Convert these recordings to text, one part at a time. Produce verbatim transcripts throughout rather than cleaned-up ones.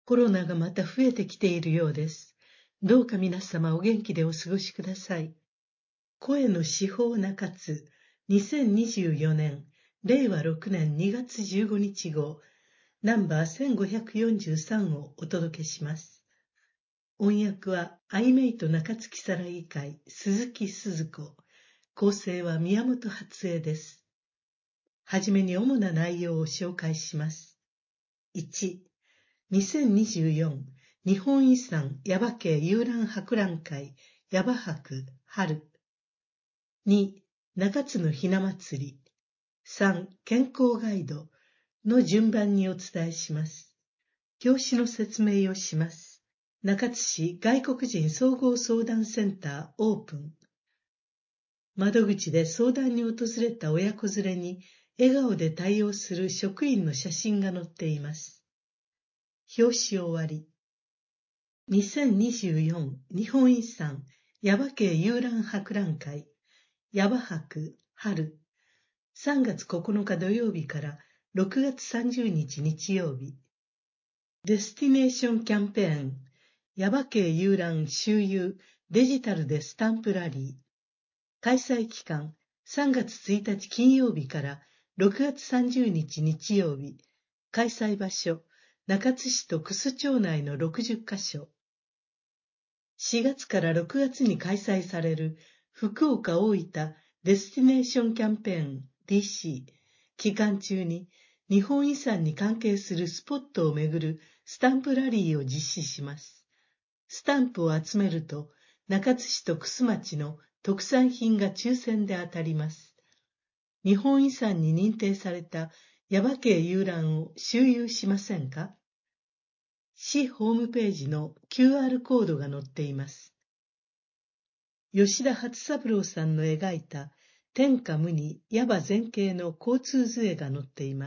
コロナがまた増えてきているようです。どうか皆様お元気でお過ごしください。声の至宝中津にせんにじゅうよねんれいわろくねんにがつじゅうごにち号ナンバーせんごひゃくよんじゅうさんをお届けします。音訳はアイメイト中津木更木会鈴木鈴子、構成は宮本初江です。はじめに主な内容を紹介します。いち、にせんにじゅうよん日本遺産耶馬渓遊覧博覧会耶馬博春。に、中津のひな祭り。さん、健康ガイドの順番にお伝えします。表紙の説明をします。中津市外国人総合相談センターオープン。窓口で相談に訪れた親子連れに笑顔で対応する職員の写真が載っています。表紙終わり。にせんにじゅうよん日本遺産耶馬渓遊覧博覧会耶馬博春、さんがつここのか土曜日からろくがつさんじゅうにち日曜日。デスティネーションキャンペーン耶馬渓遊覧周遊デジタルでスタンプラリー。開催期間さんがつついたち金曜日からろくがつさんじゅうにち日曜日。開催場所中津市と楠町内のろくじゅっかしょ。しがつからろくがつに開催される福岡大分デスティネーションキャンペーン ディーシー 期間中に日本遺産に関係するスポットをめぐるスタンプラリーを実施します。スタンプを集めると中津市と楠町の特産品が抽選で当たります。日本遺産に認定された耶馬渓遊覧を周遊しませんか？市ホームページの キューアール コードが載っています。吉田初三郎さんの描いた天下無二耶馬全景の交通図絵が載っています。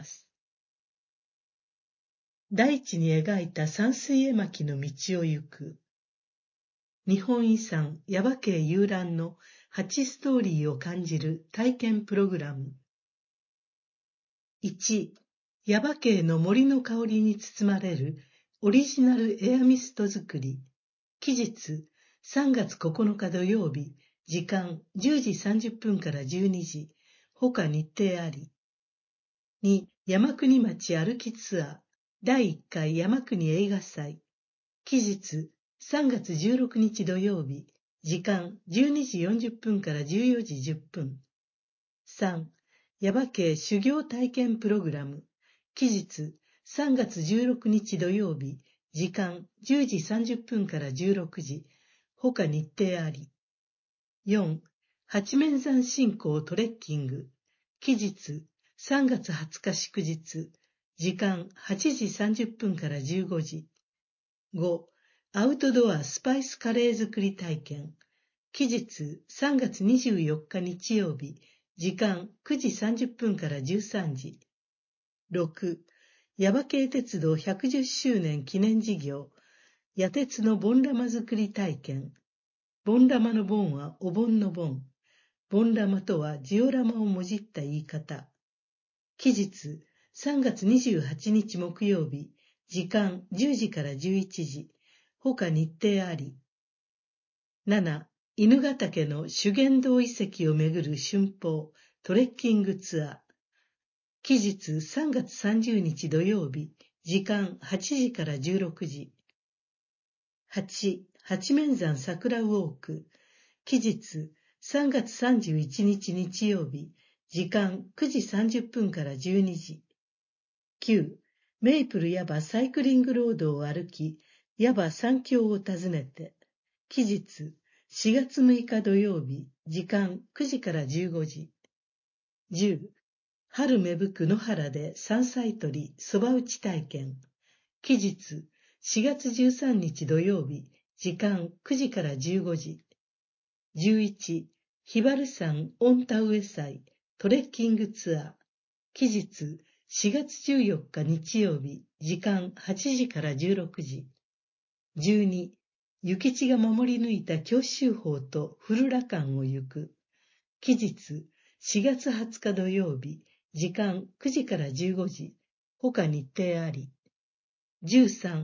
大地に描いた山水絵巻の道を行く。日本遺産耶馬渓遊覧のはちストーリーを感じる体験プログラム。いち、耶馬渓の森の香りに包まれるオリジナルエアミスト作り。期日さんがつここのか土曜日、時間じゅうじさんじゅっぷんからじゅうにじ、他日程あり。に、山国町歩きツアーだいいっかい山国映画祭。期日さんがつじゅうろくにち土曜日、時間じゅうにじよんじゅっぷんからじゅうよじじゅっぷん。さん、耶馬渓修行体験プログラム。期日さんがつじゅうろくにち土曜日、時間じゅうじさんじゅっぷんからじゅうろくじ、他日程あり。よん、八面山信仰トレッキング。期日さんがつはつか祝日、時間はちじさんじゅっぷんからじゅうごじ。ご、アウトドアスパイスカレー作り体験。期日さんがつにじゅうよっか日曜日、時間くじさんじゅっぷんからじゅうさんじ。ろく、耶馬渓鉄道ひゃくじゅっしゅうねん記念事業、矢鉄のボン玉作り体験。ボン玉のボンはお盆のボン。ボン玉とはジオラマをもじった言い方。期日さんがつにじゅうはちにち木曜日、時間じゅうじからじゅういちじ、他日程あり。なな、犬ヶ岳の修験道遺跡をめぐる春報トレッキングツアー。期日さんがつさんじゅうにち土曜日、時間はちじからじゅうろくじ。はち、八面山桜ウォーク。期日さんがつさんじゅういちにち日曜日、時間くじさんじゅっぷんからじゅうにじ。きゅう、メイプル耶馬サイクリングロードを歩き、耶馬三峡を訪ねて。期日しがつむいか土曜日、時間くじからじゅうごじ。じゅう、春芽吹く野原で山菜採りそば打ち体験。期日しがつじゅうさんにち土曜日、時間くじからじゅうごじ。じゅういち、ひばる山御田植祭トレッキングツアー。期日しがつじゅうよっか日曜日、時間はちじからじゅうろくじ。じゅうに、諭吉が守り抜いた強州法と古羅漢を行く。期日しがつはつか土曜日、時間くじからじゅうごじ。他日程あり。じゅうさん、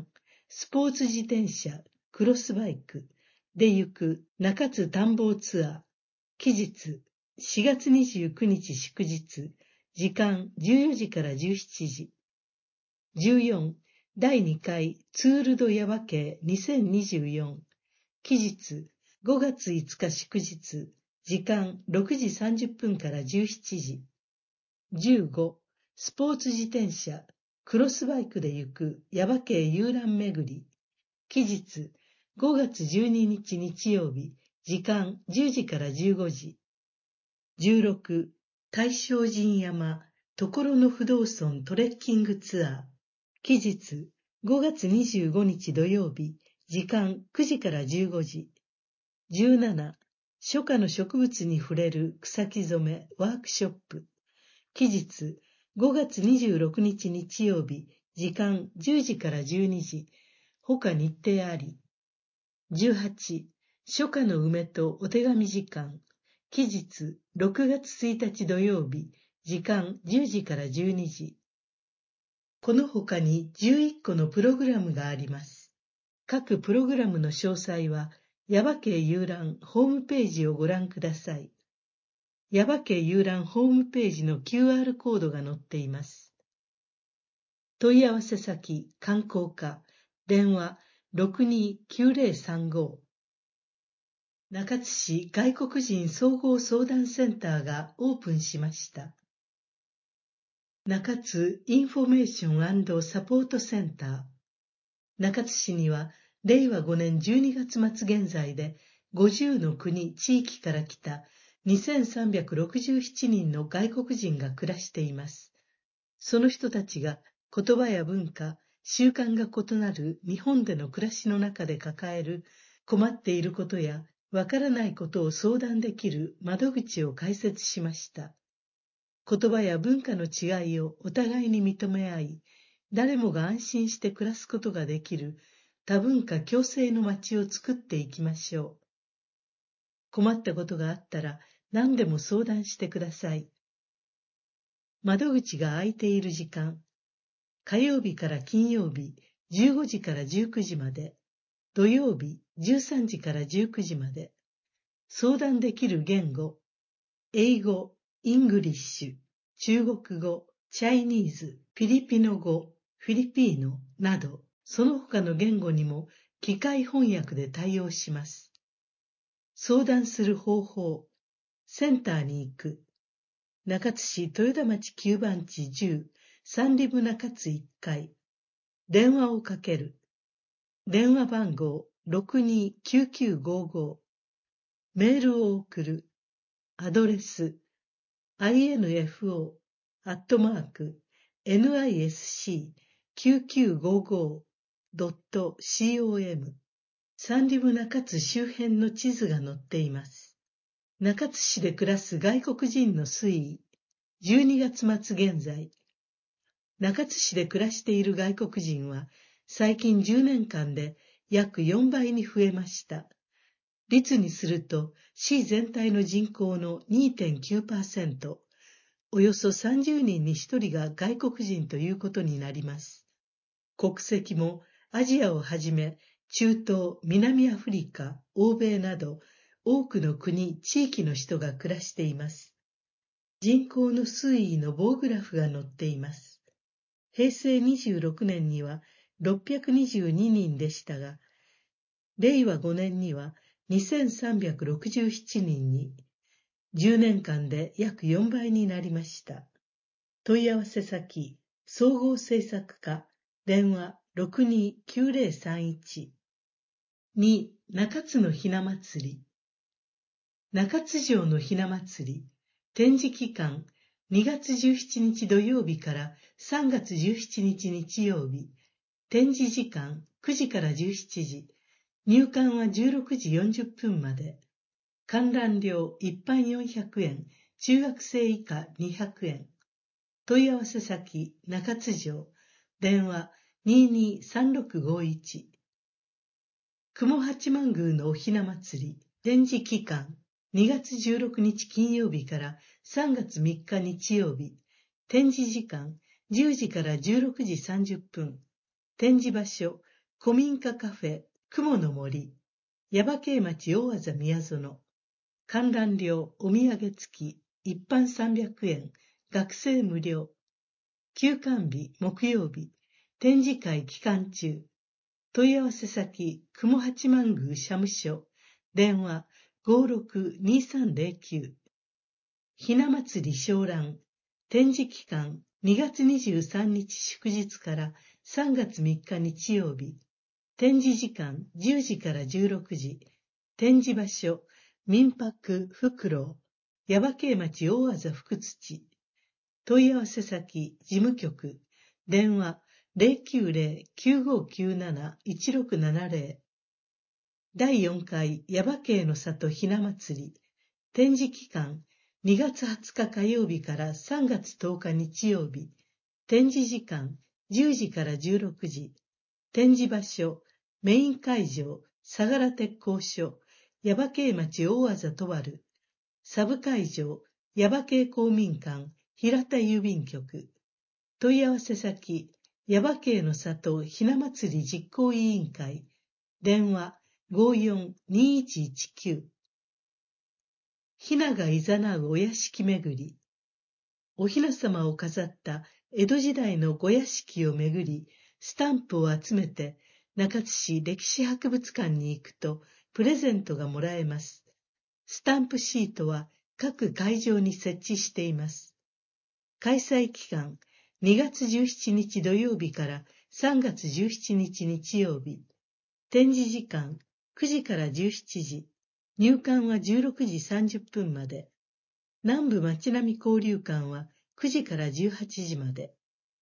スポーツ自転車、クロスバイクで行く中津探訪ツアー。期日、しがつにじゅうくにち祝日、時間じゅうよじからじゅうしちじ。じゅうよん、だいにかいツール・ド・耶馬渓にせんにじゅうよん。期日、ごがついつか祝日、時間ろくじさんじゅっぷんからじゅうしちじ。じゅうご、スポーツ自転車、クロスバイクで行く耶馬渓遊覧巡り。期日、ごがつじゅうににち日曜日、時間じゅうじからじゅうごじ。じゅうろく、大正神山、所の不動尊トレッキングツアー。期日、ごがつにじゅうごにち土曜日、時間くじからじゅうごじ。じゅうなな、初夏の植物に触れる草木染めワークショップ。期日、ごがつにじゅうろくにち日曜日、時間じゅうじからじゅうにじ。他日程あり。じゅうはち、初夏の梅とお手紙時間。期日、ろくがつついたち土曜日、時間じゅうじからじゅうにじ。この他にじゅういっこのプログラムがあります。各プログラムの詳細は、耶馬渓遊覧ホームページをご覧ください。耶馬渓遊覧ホームページの キューアール コードが載っています。問い合わせ先、観光課、電話ろくにきゅうぜろさんご。中津市外国人総合相談センターがオープンしました。中津インフォメーション&サポートセンター。中津市には、れいわごねんじゅうにがつまつ現在で、ごじゅうのくに地域から来たにせんさんびゃくろくじゅうななにんの外国人が暮らしています。その人たちが言葉や文化、習慣が異なる日本での暮らしの中で抱える困っていることやわからないことを相談できる窓口を開設しました。言葉や文化の違いをお互いに認め合い、誰もが安心して暮らすことができる多文化共生の街を作っていきましょう。困ったことがあったら何でも相談してください。窓口が空いている時間、火曜日から金曜日じゅうごじからじゅうくじまで、土曜日じゅうさんじからじゅうくじまで。相談できる言語、英語、イングリッシュ、中国語、チャイニーズ、フィリピノ語、フィリピーノなど、その他の言語にも機械翻訳で対応します。相談する方法、センターに行く。中津市豊田町きゅうばんちじゅう、三里部中津いっかい。電話をかける。電話番号ろくにきゅうきゅうごご。メールを送る。アドレス アイエヌエフオー アットマーク エヌアイエスシーきゅうきゅうごご ドット コム。三里部中津周辺の地図が載っています。中津市で暮らす外国人の推移、じゅうにがつまつ現在。中津市で暮らしている外国人は、最近じゅうねんかんで約よんばいに増えました。率にすると、市全体の人口の にてんきゅうパーセント、およそさんじゅうにんにひとりが外国人ということになります。国籍もアジアをはじめ、中東、南アフリカ、欧米など、多くの国、地域の人が暮らしています。人口の推移の棒グラフが載っています。へいせいにじゅうろくねんにはろっぴゃくにじゅうににんでしたが、れいわごねんにはにせんさんびゃくろくじゅうななにんに、じゅうねんかんで約よんばいになりました。問い合わせ先、総合政策課、電話ろくにきゅうぜろさんいち。に、中津のひな祭り。中津城のひな祭り、展示期間、にがつじゅうしちにち土曜日からさんがつじゅうしちにち日曜日。展示時間くじからじゅうしちじ。入館はじゅうろくじよんじゅっぷんまで。観覧料一般よんひゃくえん、中学生以下にひゃくえん。問い合わせ先、中津城。電話にーにーさんろくごいち。雲八幡宮のおひな祭り、展示期間、にがつじゅうろくにち金曜日からさんがつみっか日曜日。展示時間、じゅうじからじゅうろくじさんじゅっぷん。展示場所、 古民家カフェ、雲の森、耶馬渓町大字宮園、観覧料お土産付き、一般さんびゃくえん、学生無料、休館日木曜日、展示会期間中、問い合わせ先、雲八幡宮社務所、電話 ごろくにさんぜろきゅう、ひな祭り小覧、展示期間にがつにじゅうさんにち祝日からさんがつみっか日曜日、展示時間じゅうじからじゅうろくじ、展示場所、民泊福楼、耶馬渓町大字福土、問い合わせ先、事務局、電話 ゼロきゅうゼロ きゅうごきゅうなな いちろくななゼロ、だいよんかい耶馬渓の里ひな祭り、展示期間にがつはつか火曜日からさんがつとおか日曜日、展示時間じゅうじからじゅうろくじ、展示場所、メイン会場、相良鉄工所、耶馬渓町大字とわる、サブ会場、耶馬渓公民館、平田郵便局、問い合わせ先、耶馬渓の里ひな祭り実行委員会、電話 ごーよんにいちいちきゅう、ひながいざなうお屋敷巡り、おひな様を飾った江戸時代のご屋敷を巡り、スタンプを集めて中津市歴史博物館に行くとプレゼントがもらえます。スタンプシートは各会場に設置しています。開催期間にがつじゅうしちにち土曜日からさんがつじゅうしちにち日曜日、展示時間くじからじゅうしちじ、入館はじゅうろくじさんじゅっぷんまで、南部町並交流館はくじからじゅうはちじまで。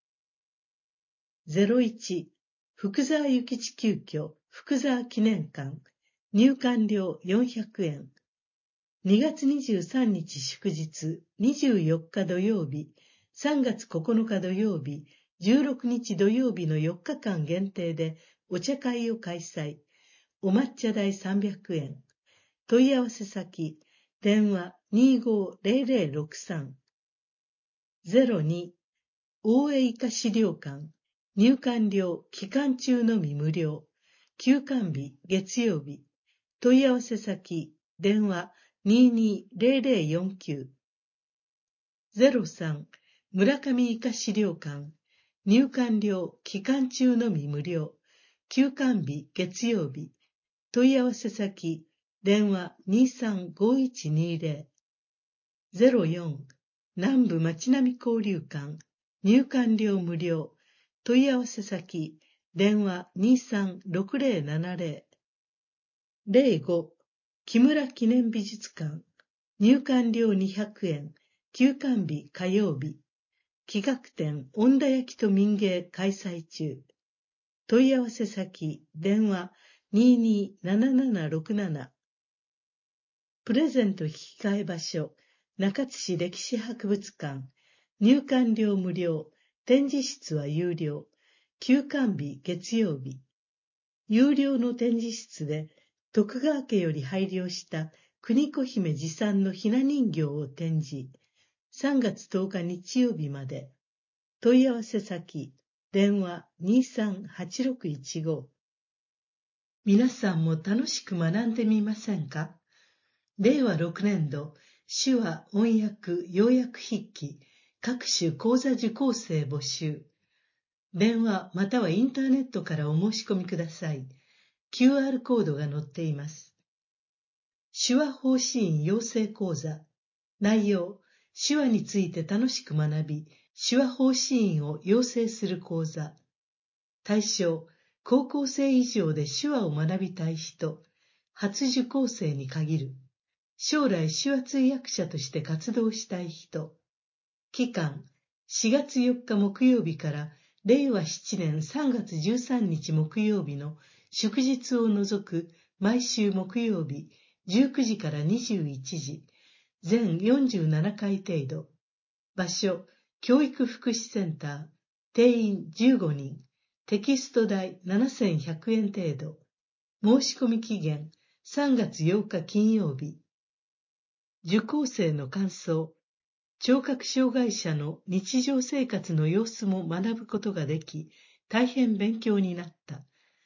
ゼロいち、福沢諭吉急遽福沢記念館、入館料よんひゃくえん。にがつにじゅうさんにち祝日、にじゅうよっか土曜日、さんがつここのか土曜日、じゅうろくにち土曜日のよっかかん限定でお茶会を開催。お抹茶代さんびゃくえん。問い合わせ先、電話 にーごーぜろぜろろくさん。ゼロに、大江医科資料館、入館料期間中のみ無料、休館日月曜日、問い合わせ先、電話 にーにーぜろぜろよんきゅう。ゼロさん、村上医科資料館、入館料期間中のみ無料、休館日月曜日、問い合わせ先、電話 にーさんごいちにーぜろ。ゼロよん、南部町並交流館、入館料無料、問い合わせ先、電話 にーさんろくぜろななぜろ。ゼロご、木村記念美術館、入館料にひゃくえん、休館日火曜日、企画展恩田焼と民芸開催中。問い合わせ先、電話 にーにーななななろくなな。プレゼント引換え場所、中津市歴史博物館、入館料無料、展示室は有料、休館日月曜日。有料の展示室で徳川家より拝領した国子姫持参のひな人形を展示。さんがつとおか日曜日まで。問い合わせ先、電話 にーさんはちろくいちご。皆さんも楽しく学んでみませんか？れいわろくねんど、手話、音訳、要約筆記、各種講座受講生募集。電話またはインターネットからお申し込みください。キューアール コードが載っています。手話法師院養成講座。内容、手話について楽しく学び、手話法師院を養成する講座。対象、高校生以上で手話を学びたい人、初受講生に限る。将来手話通訳者として活動したい人。期間、しがつよっか木曜日かられいわななねんさんがつじゅうさんにち木曜日の祝日を除く毎週木曜日じゅうくじからにじゅういちじ、全よんじゅうななかい程度。場所、教育福祉センター、定員じゅうごにん、テキスト代ななせんひゃくえん程度。申し込み期限さんがつようか金曜日。受講生の感想、聴覚障害者の日常生活の様子も学ぶことができ、大変勉強になった。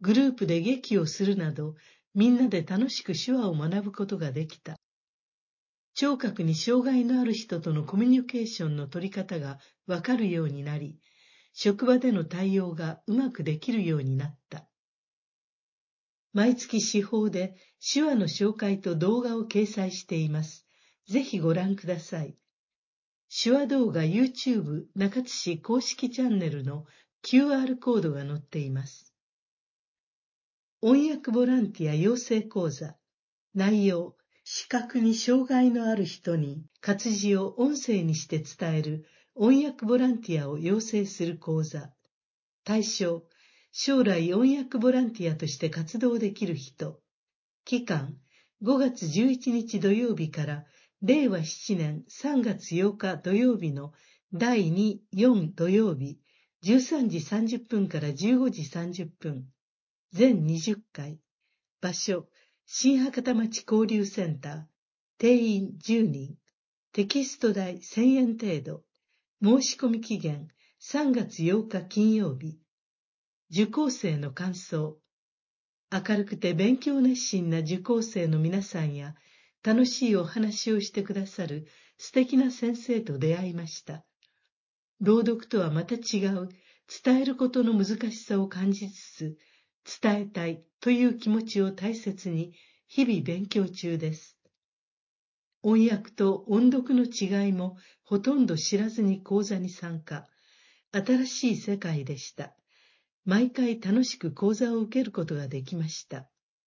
グループで劇をするなど、みんなで楽しく手話を学ぶことができた。聴覚に障害のある人とのコミュニケーションの取り方がわかるようになり、職場での対応がうまくできるようになった。毎月誌報で手話の紹介と動画を掲載しています。ぜひご覧ください。手話動画 YouTube 中津市公式チャンネルの キューアール コードが載っています。音訳ボランティア養成講座。内容、視覚に障害のある人に活字を音声にして伝える音訳ボランティアを養成する講座。対象、将来音訳ボランティアとして活動できる人。期間、ごがつじゅういちにち土曜日かられいわななねんさんがつようか土曜日のだいに、よん土曜日、じゅうさんじさんじゅっぷんからじゅうごじさんじゅっぷん。全にじゅっかい。場所、新博多町交流センター。定員じゅうにん。テキスト代せんえん程度。申し込み期限さんがつようか金曜日。受講生の感想。明るくて勉強熱心な受講生の皆さんや、楽しいお話をしてくださる素敵な先生と出会いました。朗読とはまた違う、伝えることの難しさを感じつつ、伝えたいという気持ちを大切に日々勉強中です。音訳と音読の違いもほとんど知らずに講座に参加。新しい世界でした。毎回楽しく講座を受けることができました。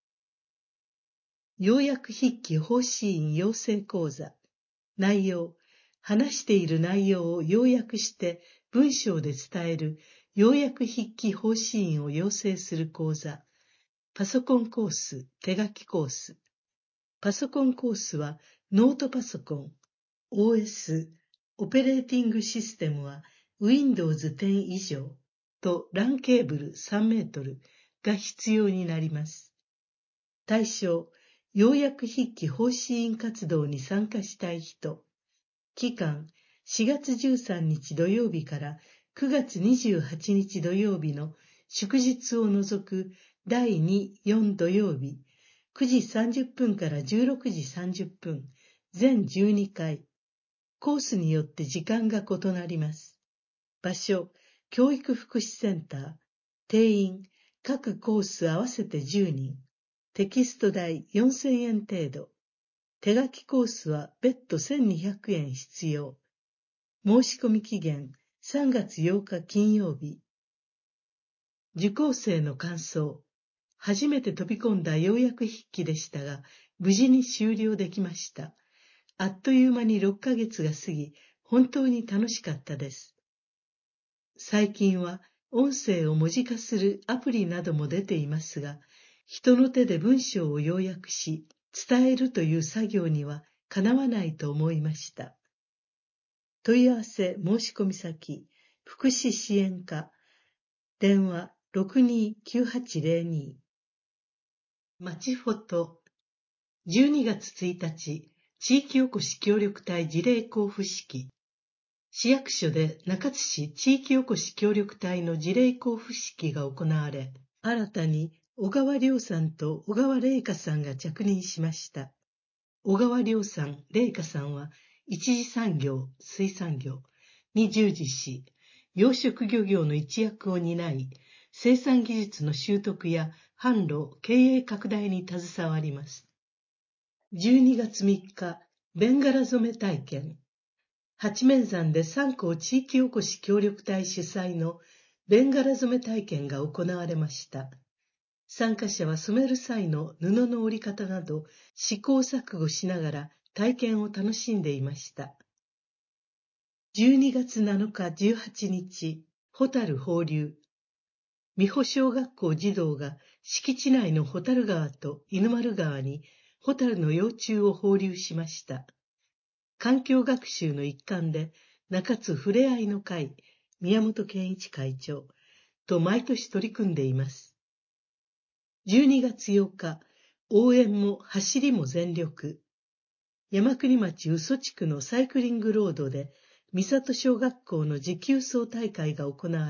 要約筆記法師院養成講座。内容、話している内容を要約して文章で伝える要約筆記法師院を養成する講座。パソコンコース、手書きコース。パソコンコースはノートパソコン、オーエス、オペレーティングシステムは ウィンドウズテン 以上とランケーブルさんメートルが必要になります。対象、要約筆記法師院活動に参加したい人。期間、しがつじゅうさんにち土曜日からくがつにじゅうはちにち土曜日の祝日を除くだいに、よん土曜日、くじさんじゅっぷんからじゅうろくじさんじゅっぷん、全じゅうにかい。コースによって時間が異なります。場所、教育福祉センター。定員、各コース合わせてじゅうにん。テキスト代よんせんえん程度。手書きコースは別途せんにひゃくえん必要。申し込み期限さんがつようか金曜日。受講生の感想。初めて飛び込んだ要約筆記でしたが、無事に終了できました。あっという間にろっかげつが過ぎ、本当に楽しかったです。最近は音声を文字化するアプリなども出ていますが、人の手で文章を要約し、伝えるという作業にはかなわないと思いました。問い合わせ申し込み先、福祉支援課、電話 ろくにーきゅうはちゼロに。まちフォト、じゅうにがつついたち、地域おこし協力隊辞令交付式。市役所で中津市地域おこし協力隊の辞令交付式が行われ、新たに小川亮さんと小川玲香さんが着任しました。小川亮さん、玲香さんは一次産業、水産業に従事し、養殖漁業の一役を担い、生産技術の習得や販路、経営拡大に携わります。じゅうにがつみっか、ベンガラ染め体験。八面山で三校地域おこし協力隊主催のベンガラ染め体験が行われました。参加者は染める際の布の織り方など試行錯誤しながら体験を楽しんでいました。じゅうにがつなのかじゅうはちにち、ホタル放流。美保小学校児童が敷地内のホタル川と犬丸川にホタルの幼虫を放流しました。環境学習の一環で中津ふれあいの会宮本健一会長と毎年取り組んでいます。じゅうにがつようか、応援も走りも全力。山国町嘘地区のサイクリングロードで三郷小学校の持久走大会が行われ、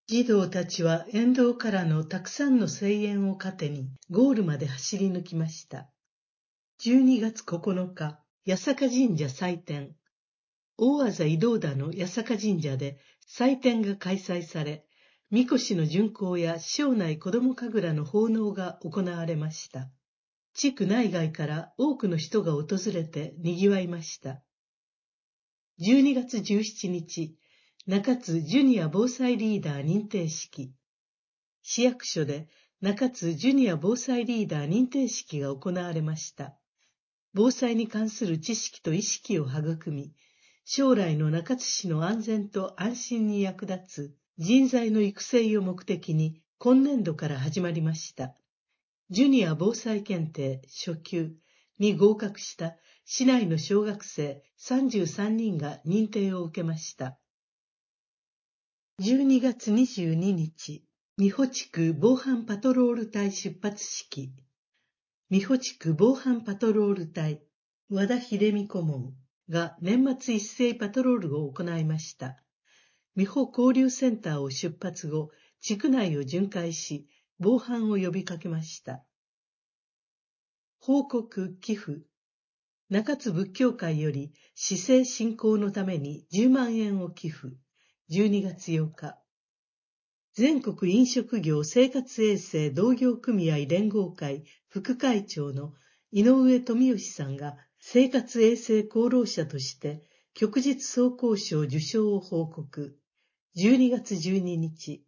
児童たちは沿道からのたくさんの声援を糧にゴールまで走り抜きました。じゅうにがつここのか、八坂神社祭典。大字移動田の八坂神社で祭典が開催され、みこしの巡行や庄内子ども神楽の奉納が行われました。地区内外から多くの人が訪れて賑わいました。じゅうにがつじゅうしちにち、中津ジュニア防災リーダー認定式。市役所で中津ジュニア防災リーダー認定式が行われました。防災に関する知識と意識を育み、将来の中津市の安全と安心に役立つ人材の育成を目的に今年度から始まりました。ジュニア防災検定初級に合格した市内の小学生さんじゅうさんにんが認定を受けました。じゅうにがつにじゅうににち、美保地区防犯パトロール隊出発式。美保地区防犯パトロール隊和田秀美顧問が年末一斉パトロールを行いました。美保交流センターを出発後、地区内を巡回し、防犯を呼びかけました。報告寄付。中津仏教会より市政振興のためにじゅうまんえんを寄付。じゅうにがつようか。全国飲食業生活衛生同業組合連合会副会長の井上富義さんが生活衛生功労者として旭日双光賞受賞を報告。じゅうにがつじゅうににち。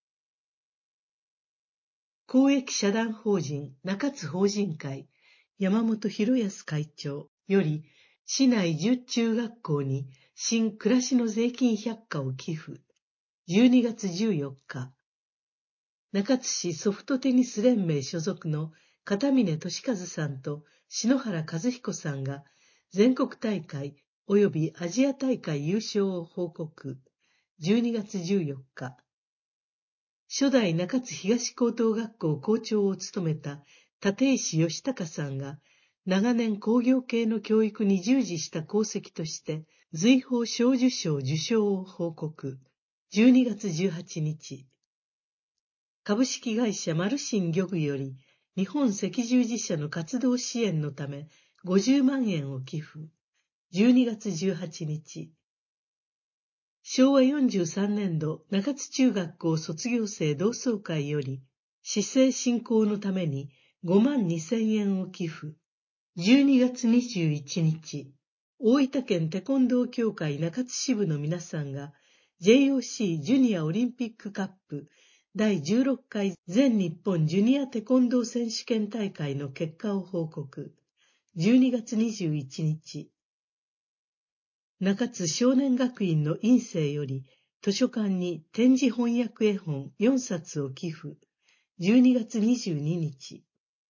公益社団法人中津法人会山本博康会長より市内じゅう中学校に新暮らしの税金百科を寄付。じゅうにがつじゅうよっか。中津市ソフトテニス連盟所属の片峰俊和さんと篠原和彦さんが全国大会及びアジア大会優勝を報告。じゅうにがつじゅうよっか。初代中津東高等学校校長を務めた立石義孝さんが長年工業系の教育に従事した功績として瑞宝小綬章受賞を報告。じゅうにがつじゅうはちにち。株式会社マルシン漁具より日本赤十字社の活動支援のためごじゅうまんえんを寄付。じゅうにがつじゅうはちにち。しょうわよんじゅうさんねんど中津中学校卒業生同窓会より市政振興のためにごまんにせんえんを寄付。じゅうにがつにじゅういちにち。大分県テコンドー協会中津支部の皆さんが ジェイオーシー ジュニアオリンピックカップだいじゅうろっかい全日本ジュニアテコンドー選手権大会の結果を報告。じゅうにがつにじゅういちにち。中津少年学院の院生より図書館に展示翻訳絵本よんさつを寄付。じゅうにがつにじゅうににち。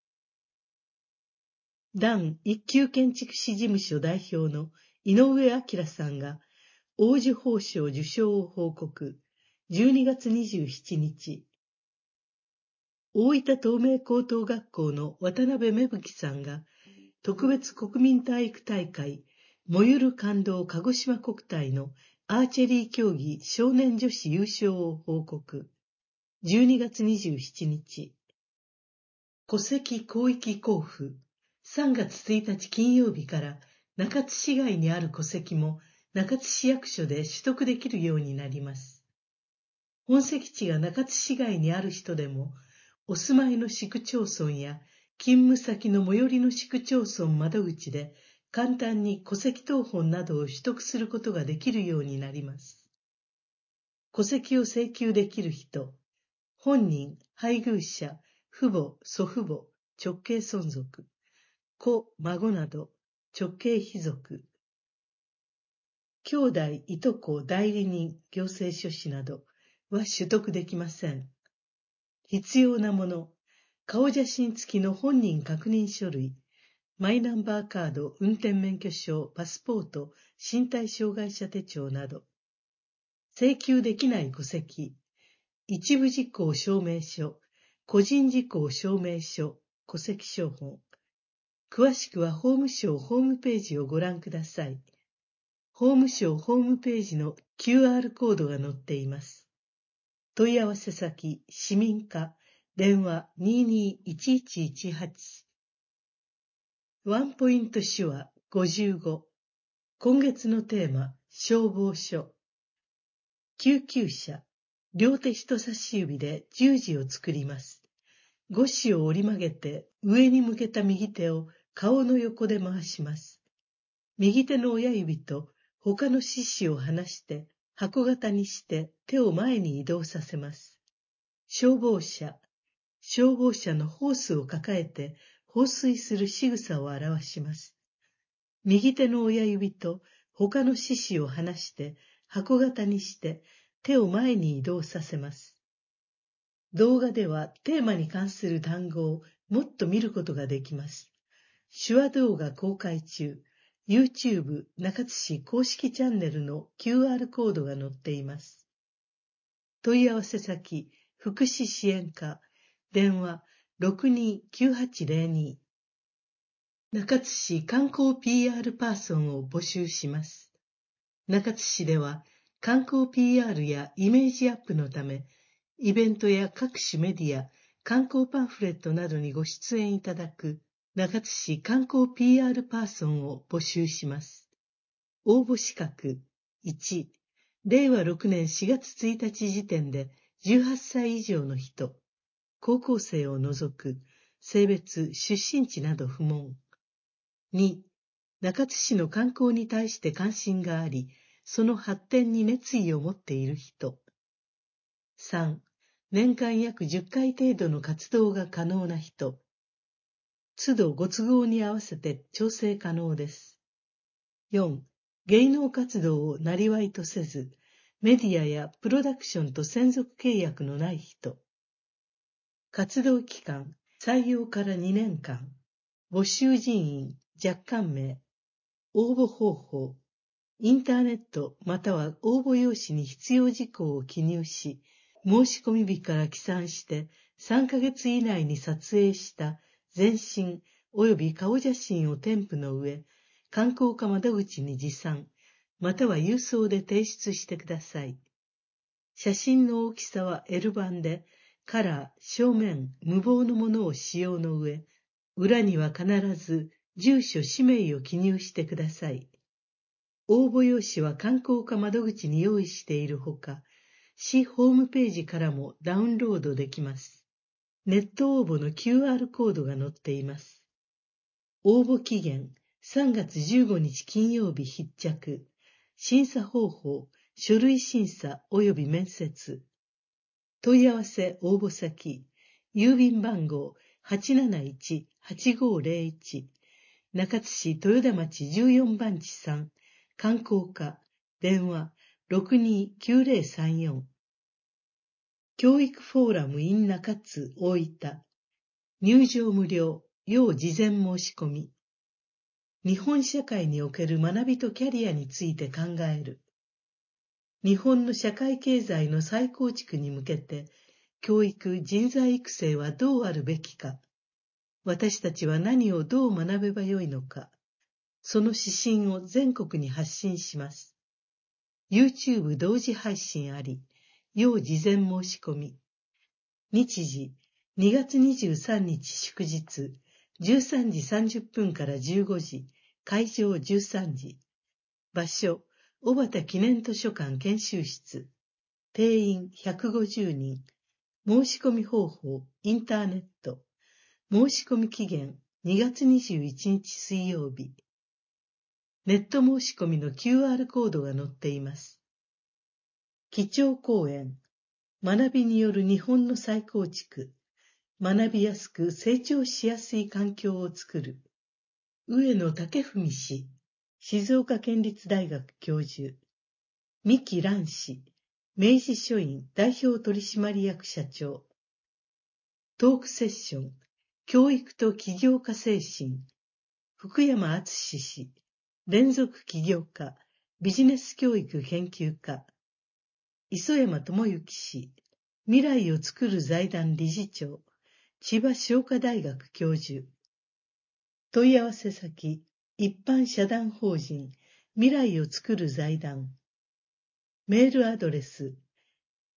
団一級建築士事務所代表の井上明さんが黄綬褒章受賞を報告。じゅうにがつにじゅうしちにち。大分東明高等学校の渡辺芽吹さんが特別国民体育大会燃ゆる感動鹿児島国体のアーチェリー競技少年女子優勝を報告。じゅうにがつにじゅうしちにち。戸籍広域交付。さんがつついたち金曜日から中津市外にある戸籍も中津市役所で取得できるようになります。本籍地が中津市外にある人でもお住まいの市区町村や勤務先の最寄りの市区町村窓口で簡単に戸籍謄本などを取得することができるようになります。戸籍を請求できる人、本人、配偶者、父母、祖父母、直系存続、子、孫など、直系卑属、兄弟、いとこ、代理人、行政書士などは取得できません。必要なもの、顔写真付きの本人確認書類、マイナンバーカード、運転免許証、パスポート、身体障害者手帳など。請求できない戸籍、一部事項証明書、個人事項証明書、戸籍抄本。詳しくは法務省ホームページをご覧ください。法務省ホームページの キューアール コードが載っています。 問い合わせ先、市民課、電話 にーにーいちいちいちはち。ワンポイント手話ごじゅうご。今月のテーマ、消防署。救急車。両手人差し指で十字を作ります。五指を折り曲げて上に向けた右手を顔の横で回します。右手の親指と他の四肢を離して箱型にして手を前に移動させます。消防車。消防車のホースを抱えて放水する仕草を表します。右手の親指と他の四肢を離して箱型にして手を前に移動させます。動画ではテーマに関する単語をもっと見ることができます。手話動画公開中、YouTube 中津市公式チャンネルの キューアール コードが載っています。問い合わせ先、福祉支援課、電話 ろくにーきゅうはちゼロに。中津市観光 ピーアール パーソンを募集します。中津市では観光 ピーアール やイメージアップのため、イベントや各種メディア、観光パンフレットなどにご出演いただく中津市観光 ピーアール パーソンを募集します。応募資格いち、れいわろくねんしがつついたち時点でじゅうはっさい以上の人、高校生を除く、性別、出身地など不問。に、中津市の観光に対して関心があり、その発展に熱意を持っている人。さん、年間約じゅっかい程度の活動が可能な人。都度ご都合に合わせて調整可能です。よん、芸能活動を生業とせず、メディアやプロダクションと専属契約のない人。活動期間、採用からにねんかん。募集人員、若干名。応募方法。インターネットまたは応募用紙に必要事項を記入し、申し込み日から起算してさんかげつ以内に撮影した全身及び顔写真を添付の上、観光課窓口に持参、または郵送で提出してください。写真の大きさは エル 版で、カラー、正面、無謀のものを使用の上、裏には必ず住所、氏名を記入してください。応募用紙は観光課窓口に用意しているほか、市ホームページからもダウンロードできます。ネット応募の キューアール コードが載っています。応募期限さんがつじゅうごにち金曜日必着。審査方法、書類審査及び面接。問い合わせ応募先、郵便番号 はちなないちはちごゼロいち、中津市豊田町じゅうよんばんちさん、観光課、電話 ろくにーきゅうゼロさんよん。教育フォーラム in 中津大分。入場無料、要事前申し込み。日本社会における学びとキャリアについて考える。日本の社会経済の再構築に向けて、教育・人材育成はどうあるべきか。私たちは何をどう学べばよいのか。その指針を全国に発信します。YouTube 同時配信あり、要事前申し込み。日時、にがつにじゅうさんにち祝日、じゅうさんじさんじゅっぷんからじゅうごじ、会場じゅうさんじ。場所、小畑記念図書館研修室。定員ひゃくごじゅうにん。申し込み方法、インターネット。申し込み期限、にがつにじゅういちにち水曜日。ネット申し込みの キューアール コードが載っています。基調講演、学びによる日本の再構築。学びやすく成長しやすい環境を作る。上野武文氏、静岡県立大学教授。三木蘭氏、明治書院代表取締役社長。トークセッション、教育と起業家精神。福山敦氏、連続起業家、ビジネス教育研究家。磯山智之氏、未来をつくる財団理事長。千葉商科大学教授。問い合わせ先、一般社団法人未来をつくる財団。メールアドレス、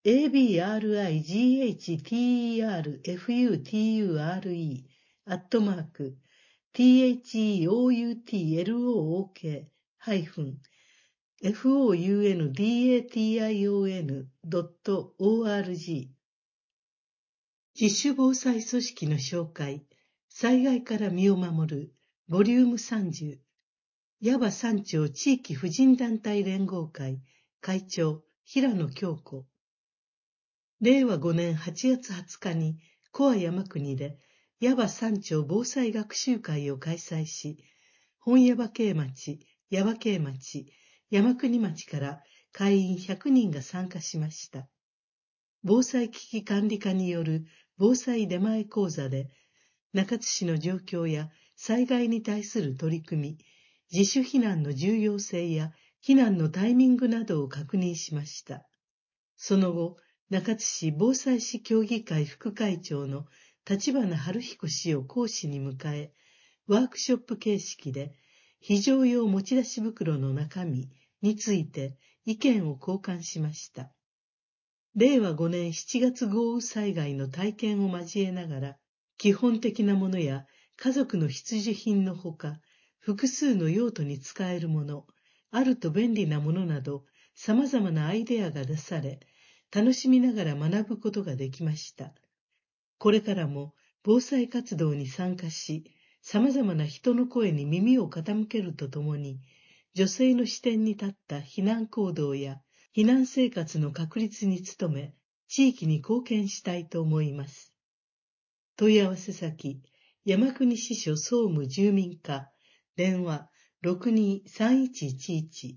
エービーアールアイジーエイチティーイーアールエフユーティーユーアールイー アットマーク ティーエイチイーオーユーティーエルオーオーケー ハイフン フォーユーエヌディーエーティーアイオーエヌ ドット オーアールジー 自主防災組織の紹介、災害から身を守る、ボリュームさんじゅう、耶馬山町地域婦人団体連合会、会長、平野京子。れいわごねんはちがつはつかに、コア山国で、耶馬山町防災学習会を開催し、本耶馬渓町、耶馬渓町、山国町から会員ひゃくにんが参加しました。防災危機管理課による防災出前講座で、中津市の状況や災害に対する取り組み、自主避難の重要性や避難のタイミングなどを確認しました。その後、中津市防災士協議会副会長の立花春彦氏を講師に迎え、ワークショップ形式で非常用持ち出し袋の中身について意見を交換しました。れいわごねんしちがつ豪雨災害の体験を交えながら、基本的なものや家族の必需品のほか、複数の用途に使えるもの、あると便利なものなど、様々なアイデアが出され、楽しみながら学ぶことができました。これからも防災活動に参加し、様々な人の声に耳を傾けるとともに、女性の視点に立った避難行動や避難生活の確立に努め、地域に貢献したいと思います。問い合わせ先、山国支所総務住民課、電話 ろくにーさんいちいちいち。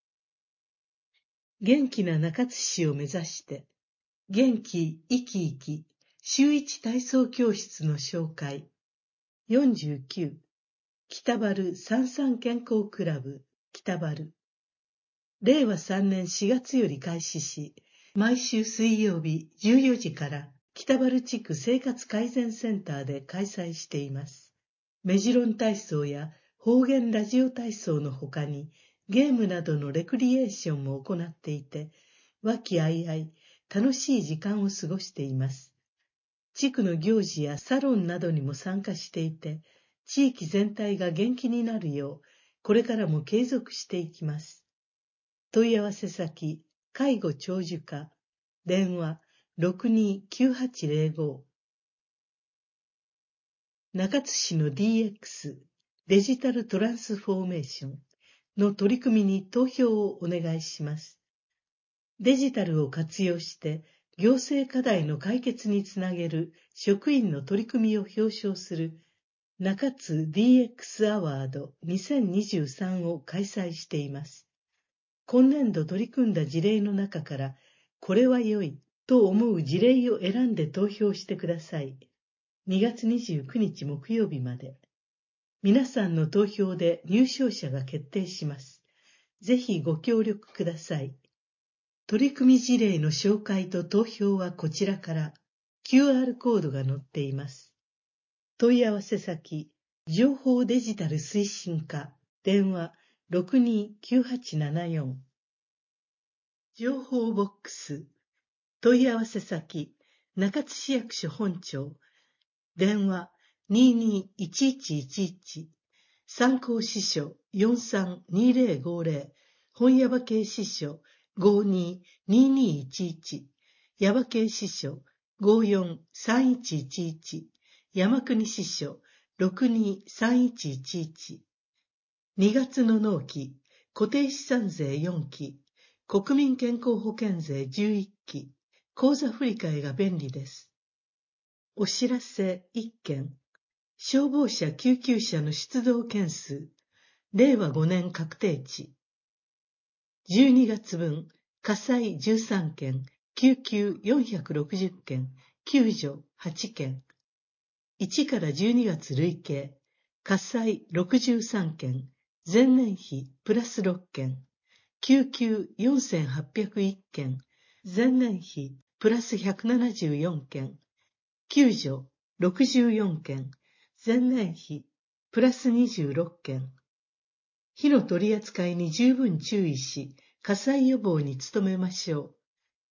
元気な中津市を目指して、元気生き生き、週一体操教室の紹介。よんじゅうきゅう、北原三三健康クラブ、北原。れいわさんねんしがつより開始し、毎週水曜日じゅうよじから北原地区生活改善センターで開催しています。メジロン体操や方言ラジオ体操の他に、ゲームなどのレクリエーションも行っていて、和気あいあい、楽しい時間を過ごしています。地区の行事やサロンなどにも参加していて、地域全体が元気になるよう、これからも継続していきます。問い合わせ先、介護長寿課、電話 ろくにーきゅうはちゼロご。中津市の ディーエックス、デジタルトランスフォーメーションの取り組みに投票をお願いします。デジタルを活用して行政課題の解決につなげる職員の取り組みを表彰する中津 ディーエックス アワードにせんにじゅうさんを開催しています。今年度取り組んだ事例の中から、これは良いと思う事例を選んで投票してください。にがつにじゅうくにち木曜日まで。皆さんの投票で入賞者が決定します。ぜひご協力ください。取り組み事例の紹介と投票はこちらから キューアール コードが載っています。問い合わせ先、情報デジタル推進課、電話 ろくにーきゅうはちななよん。情報ボックス、問い合わせ先、中津市役所本庁、電話 にーにーいちいちいちいち、参考支所 よんさんにーぜろごぜろ、本耶馬渓支所 ごーにーにーにーいちいち、耶馬渓支所 ごーよんさんいちいちいち、山国支所 ろくにーさんいちいちいち。にがつの納期、固定資産税よんき、国民健康保険税じゅういっき、口座振替が便利です。お知らせいっけん、消防車救急車の出動件数、れいわごねん確定値。じゅうにがつぶん、火災じゅうさんけん、救急よんひゃくろくじゅっけん、救助はちけん。いちからじゅうにがつ累計、火災ろくじゅうさんけん、前年比プラスろっけん、救急よんせんはっぴゃくいっけん、前年比プラスひゃくななじゅうよんけん、救助ろくじゅうよんけん、前年比プラスにじゅうろっけん。火の取り扱いに十分注意し、火災予防に努めましょう。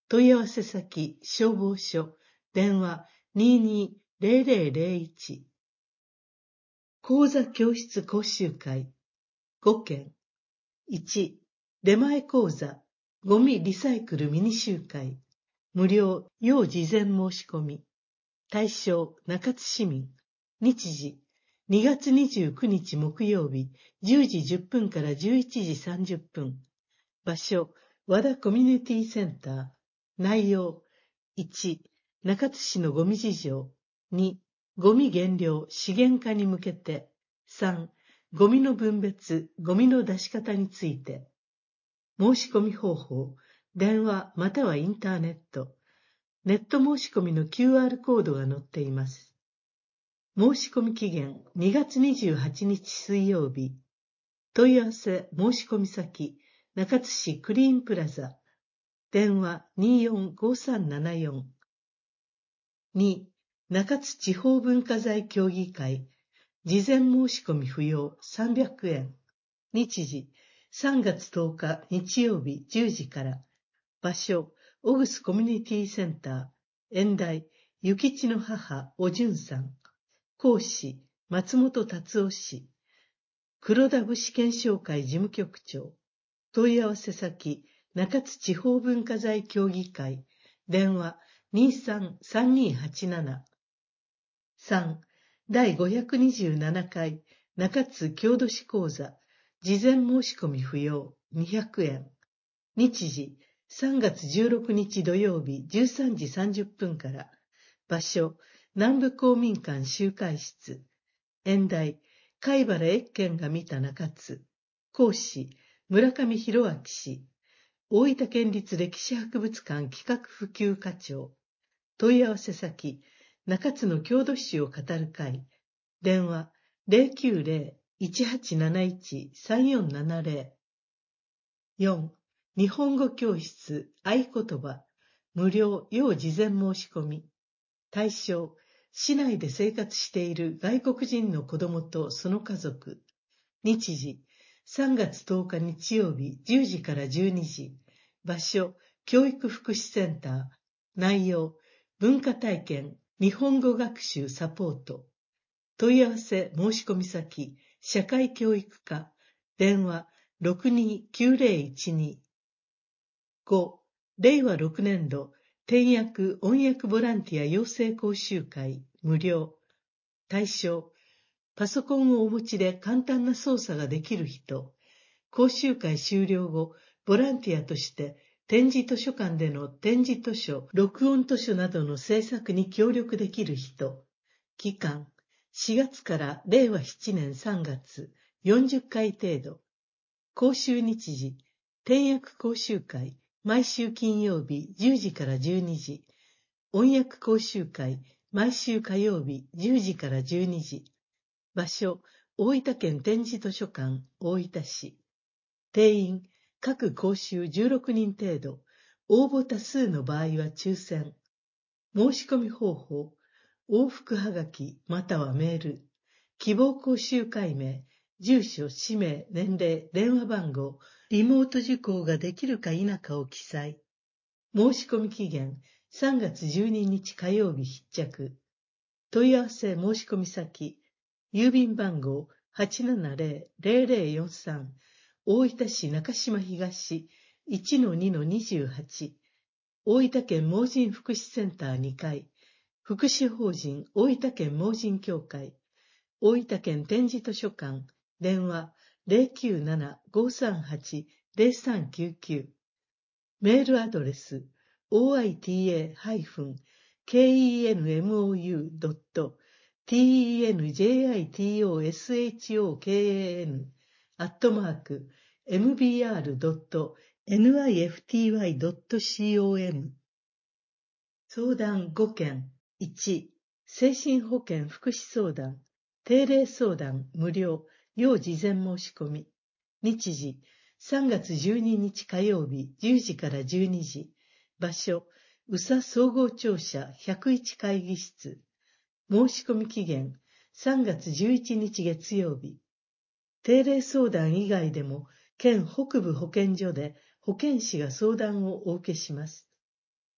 問い合わせ先、消防署、電話 にーにーぜろぜろぜろいち。講座教室講習会ごけん。いち、出前講座、ゴミリサイクルミニ集会、無料、要事前申し込み。対象、中津市民。日時、にがつにじゅうくにち木曜日、じゅうじじゅっぷんからじゅういちじさんじゅっぷん。場所、和田コミュニティセンター。内容、いち、中津市のゴミ事情。に、ゴミ減量、資源化に向けて。さん、ゴミの分別、ゴミの出し方について。申し込み方法、電話またはインターネット。ネット申し込みの キューアール コードが載っています。申し込み期限にがつにじゅうはちにち水曜日。問い合わせ申し込み先、中津市クリーンプラザ。電話 にーよんごさんななよん。に、中津地方文化財協議会。事前申し込み不要さんびゃくえん。日時、さんがつとおか日曜日じゅうじから。場所、オグスコミュニティセンター。演題、諭吉の母、おじゅんさん。講師、松本達夫氏。黒田節検証会事務局長。問い合わせ先、中津地方文化財協議会。電話 にーさんさんにーはちなな。さん、だいごひゃくにじゅうななかい中津郷土史講座。事前申し込み不要にひゃくえん。日時、さんがつじゅうろくにち土曜日じゅうさんじさんじゅっぷんから。場所、南部公民館集会室。演題、貝原越見が見た中津。講師、村上博明氏。大分県立歴史博物館企画普及課長。問い合わせ先、中津の郷土史を語る会。電話 ゼロきゅうゼロ いちはちなないち さんよんななゼロ。よん、日本語教室合言葉。無料要事前申し込み。対象、市内で生活している外国人の子供とその家族。日時、さんがつとおか日曜日じゅうじからじゅうにじ。場所、教育福祉センター。内容、文化体験、日本語学習サポート。問い合わせ申し込み先、社会教育課。電話ろくにーきゅうゼロいちに。ご、れいわろくねんど、転訳音訳ボランティア養成講習会、無料。対象、パソコンをお持ちで簡単な操作ができる人。講習会終了後、ボランティアとして点字図書館での点字図書、録音図書などの制作に協力できる人。期間、しがつかられいわななねんさんがつ、よんじゅっかい程度。講習日時、転訳講習会、毎週金曜日じゅうじからじゅうにじ。音訳講習会、毎週火曜日じゅうじからじゅうにじ。場所、大分県点字図書館、大分市。定員、各講習じゅうろくにん程度。応募多数の場合は抽選。申し込み方法、往復はがきまたはメール。希望講習会名、住所、氏名、年齢、電話番号、リモート受講ができるか否かを記載。申し込み期限、さんがつじゅうににち火曜日必着。問い合わせ申し込み先、郵便番号 はちななゼロ ゼロゼロよんさん、大分市中島東 いちのにのにじゅうはち、大分県盲人福祉センターにかい、福祉法人大分県盲人協会、大分県点字図書館、電話 ゼロきゅうなな ごさんはち ゼロさんきゅうきゅう。メールアドレス オーアイティーエー ケーイーエヌエムオーユー ドット ティーイーエヌジェイアイティーオーエスエイチオーケーエーエヌ アットマーク エムビーアールドットエヌアイエフティーワイドットコム。 相談ごけん。いち、精神保健福祉相談、定例相談無料、要事前申し込み。日時、さんがつじゅうににち火曜日じゅうじからじゅうにじ。場所、宇佐総合庁舎ひゃくいち会議室。申し込み期限、さんがつじゅういちにち月曜日。定例相談以外でも、県北部保健所で保健師が相談をお受けします。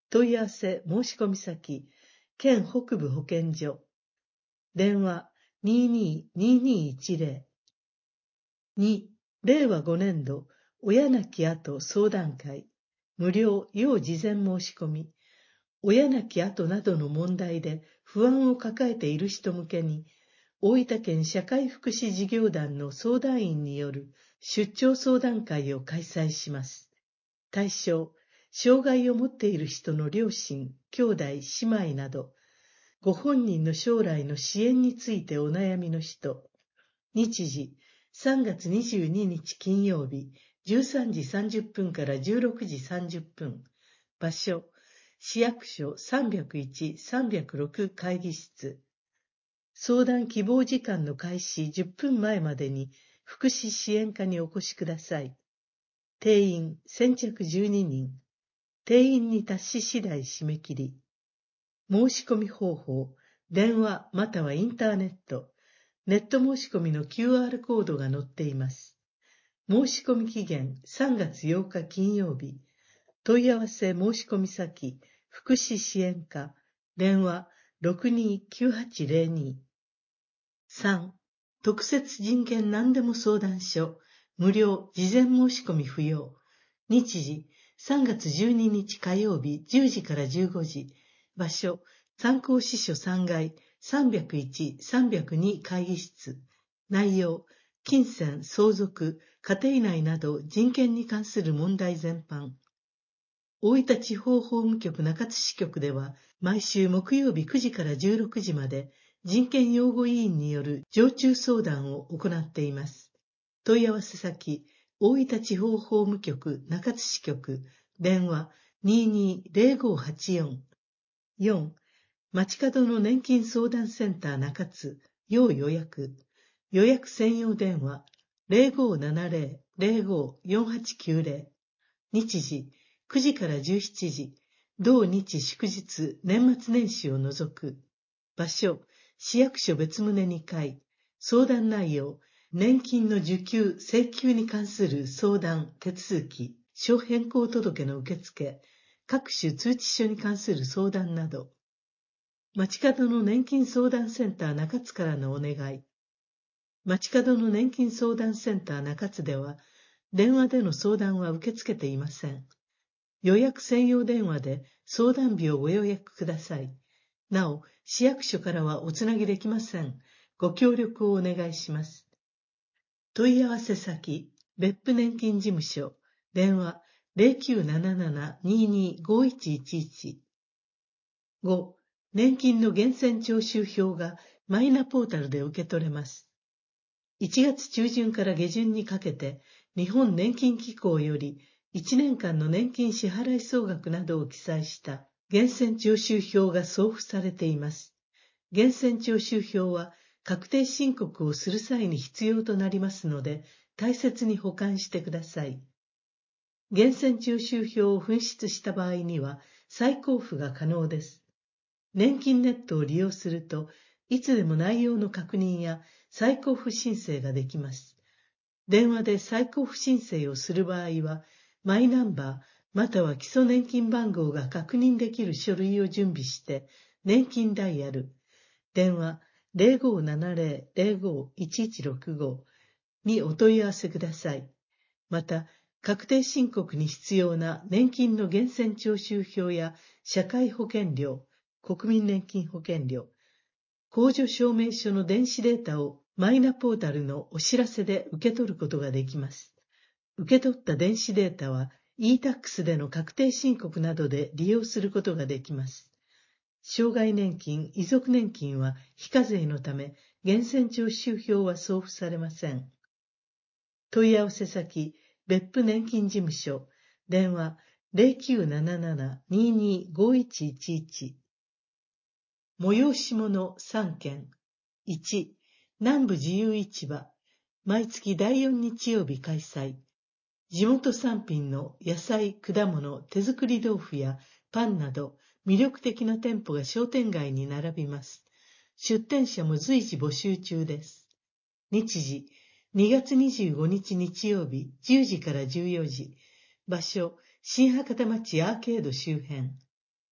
問い合わせ申込先、県北部保健所。電話 にーにーにーにーいちゼロ。に、れいわごねんど親亡き後相談会。無料要事前申し込み。親亡き後などの問題で不安を抱えている人向けに、大分県社会福祉事業団の相談員による出張相談会を開催します。対象、障害を持っている人の両親、兄弟、姉妹など、ご本人の将来の支援についてお悩みの人。日時、さんがつにじゅうににち金曜日、じゅうさんじさんじゅっぷんからじゅうろくじさんじゅっぷん。場所、市役所さんびゃくいち、さんびゃくろく会議室。相談希望時間の開始じゅっぷんまえまでに福祉支援課にお越しください。定員先着じゅうににん。定員に達し次第締め切り。申し込み方法、電話またはインターネット。ネット申し込みの キューアール コードが載っています。申し込み期限さんがつようか金曜日。問い合わせ申し込み先、福祉支援課。電話 ろくにーきゅうはちゼロに。さん. 特設人権何でも相談所。無料、事前申し込み不要。日時、さんがつじゅうににち火曜日じゅうじからじゅうごじ。場所、参考支所さんがいさんびゃくいち、さんびゃくに会議室。内容、金銭、相続、家庭内など人権に関する問題全般。大分地方法務局中津支局では、毎週木曜日くじからじゅうろくじまで、人権擁護委員による常駐相談を行っています。問い合わせ先、大分地方法務局中津支局、電話 にーにーぜろごはちよん。よん. 街角の年金相談センター中津、要予約。予約専用電話 ゼロごーななゼロ ゼロごーよんはちきゅうゼロ。日時、くじからじゅうしちじ、同日祝日、年末年始を除く。場所、市役所別棟にかい。相談内容、年金の受給、請求に関する相談、手続き、省変更届の受付、各種通知書に関する相談など。街角の年金相談センター中津からのお願い。街角の年金相談センター中津では、電話での相談は受け付けていません。予約専用電話で相談日をご予約ください。なお、市役所からはおつなぎできません。ご協力をお願いします。問い合わせ先、別府年金事務所、電話 ゼロきゅうなななな にーにー ごいちいちいち。ご. 年金の源泉徴収票がマイナポータルで受け取れます。いちがつちゅうじゅんから下旬にかけて、日本年金機構よりいちねんかんの年金支払い総額などを記載した源泉徴収票が送付されています。源泉徴収票は確定申告をする際に必要となりますので、大切に保管してください。源泉徴収票を紛失した場合には再交付が可能です。年金ネットを利用すると、いつでも内容の確認や再交付申請ができます。電話で再交付申請をする場合は、マイナンバーまたは基礎年金番号が確認できる書類を準備して、年金ダイヤル、電話 ゼロごーななゼロ ゼロごーいちいちろくご にお問い合わせください。また、確定申告に必要な年金の源泉徴収票や社会保険料、国民年金保険料、控除証明書の電子データをマイナポータルのお知らせで受け取ることができます。受け取った電子データは イータックス での確定申告などで利用することができます。障害年金、遺族年金は非課税のため、源泉徴収票は送付されません。問い合わせ先、別府年金事務所、電話 ゼロきゅうなななな にーにー ごいちいちいち。催し物さんけん。いち. 南部自由市場。毎月だいよん日曜日開催。地元産品の野菜、果物、手作り豆腐やパンなど魅力的な店舗が商店街に並びます。出店者も随時募集中です。日時、にがつにじゅうごにち日曜日じゅうじからじゅうよじ。場所、新博多町アーケード周辺。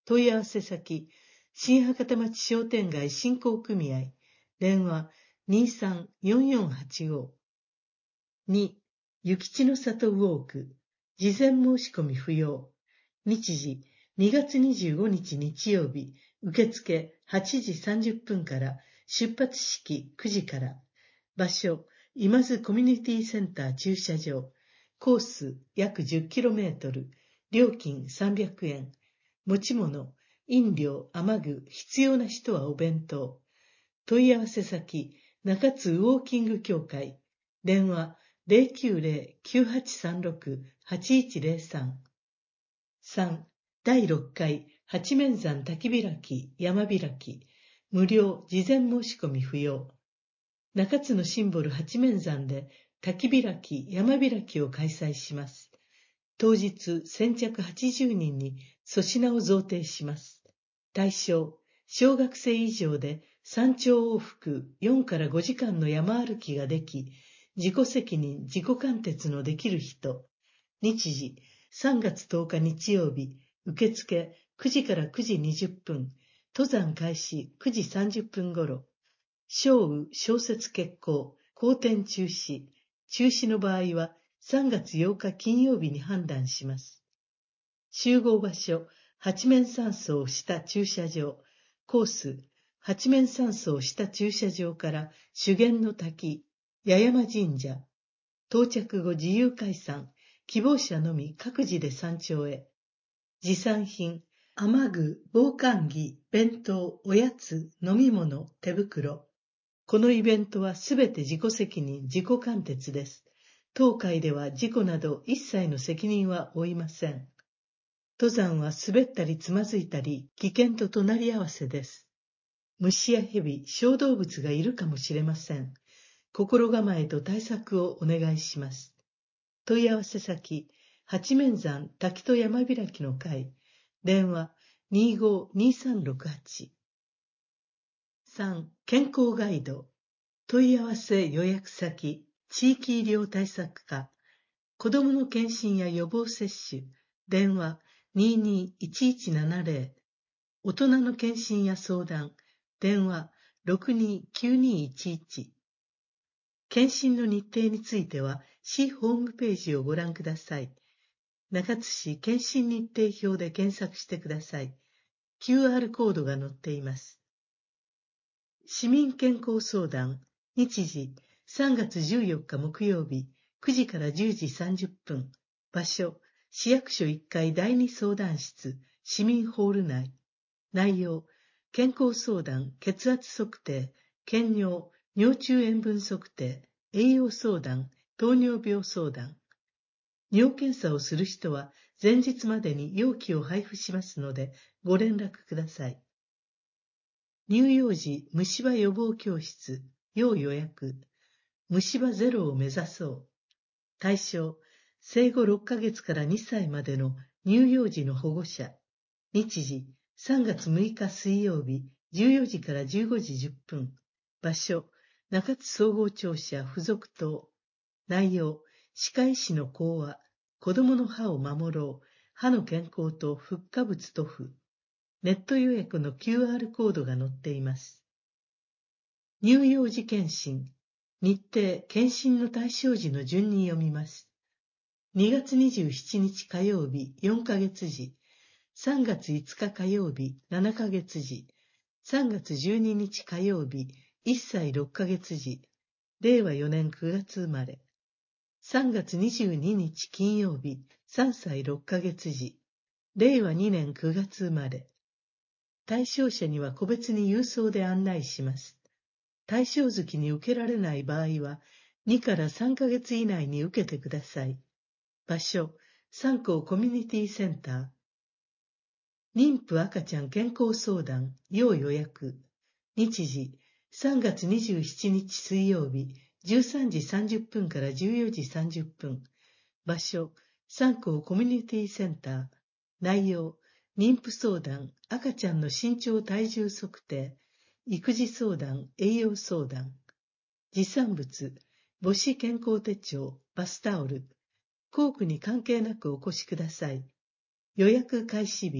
問い合わせ先、新博多町商店街振興組合、電話 にさんよんよんはちご。に、諭吉の里ウォーク、事前申し込み不要。日時、にがつにじゅうごにち日曜日、受付はちじさんじゅっぷんから、出発式くじから。場所、今津コミュニティセンター駐車場。コース約 じゅっキロメートル。料金さんびゃくえん。持ち物、飲料、雨具、必要な人はお弁当。問い合わせ先、中津ウォーキング協会。電話 ゼロきゅうゼロ きゅうはちさんろく はちいちゼロさん。さん. だいろっかい八面山滝開き山開き。無料事前申し込み不要。中津のシンボル八面山で滝開き山開きを開催します。当日先着はちじゅうにんに粗品を贈呈します。対象、小学生以上で山頂往復よんからごじかんの山歩きができ、自己責任自己完結のできる人。日時、さんがつとおか日曜日、受付くじからくじにじゅっぷん、登山開始くじさんじゅっぷん頃。小雨小雪欠航、荒天中止。中止の場合はさんがつようか金曜日に判断します。集合場所、八面山荘下駐車場。コース、八面山荘下駐車場から修験の滝、八山神社。到着後自由解散、希望者のみ各自で山頂へ。持参品、雨具、防寒着、弁当、おやつ、飲み物、手袋。このイベントはすべて自己責任、自己完結です。当会では事故など一切の責任は負いません。登山は滑ったりつまずいたり危険と隣り合わせです。虫や蛇、小動物がいるかもしれません。心構えと対策をお願いします。問い合わせ先、八面山滝と山開きの会。電話 にじゅうご にさんろくはち。さん. 健康ガイド。問い合わせ予約先、地域医療対策課。子どもの検診や予防接種。電話 にじゅうに いちいちななゼロ。大人の検診や相談。電話 ろくに きゅうにいちいち。検診の日程については、市ホームページをご覧ください。中津市検診日程表で検索してください。キューアール コードが載っています。市民健康相談、日時、さんがつじゅうよっか木曜日、くじからじゅうじさんじゅっぷん。場所、市役所いっかいだいに相談室、市民ホール内。内容、健康相談、血圧測定、検尿、尿中塩分測定、栄養相談、糖尿病相談。尿検査をする人は前日までに容器を配布しますのでご連絡ください。乳幼児虫歯予防教室、要予約。虫歯ゼロを目指そう。対象、生後ろっかげつからにさいまでの乳幼児の保護者。日時、さんがつむいか水曜日、じゅうよじからじゅうごじじゅっぷん。場所、中津総合庁舎附属棟。内容、歯科医師の講話、子どもの歯を守ろう、歯の健康とフッ化物塗布。ネット予約の キューアール コードが載っています。乳幼児検診。日程、検診の対象時の順に読みます。にがつにじゅうしちにち火曜日、よんかげつじ。さんがついつか火曜日、ななかげつじ。さんがつじゅうににち火曜日、いっさいろっかげつじ。れいわよねんくがつ生まれ。さんがつにじゅうににち金曜日、さんさいろっかげつじ。れいわにねんくがつ生まれ。対象者には個別に郵送で案内します。対象月に受けられない場合は、にからさんかげつ以内に受けてください。場所、三校コミュニティセンター。妊婦赤ちゃん健康相談、要予約。日時、さんがつにじゅうしちにち水曜日、じゅうさんじさんじゅっぷんからじゅうよじさんじゅっぷん。場所、三校コミュニティセンター。内容、妊婦相談、赤ちゃんの身長体重測定、育児相談、栄養相談。持参物、母子健康手帳、バスタオル。校区に関係なくお越しください。予約開始日、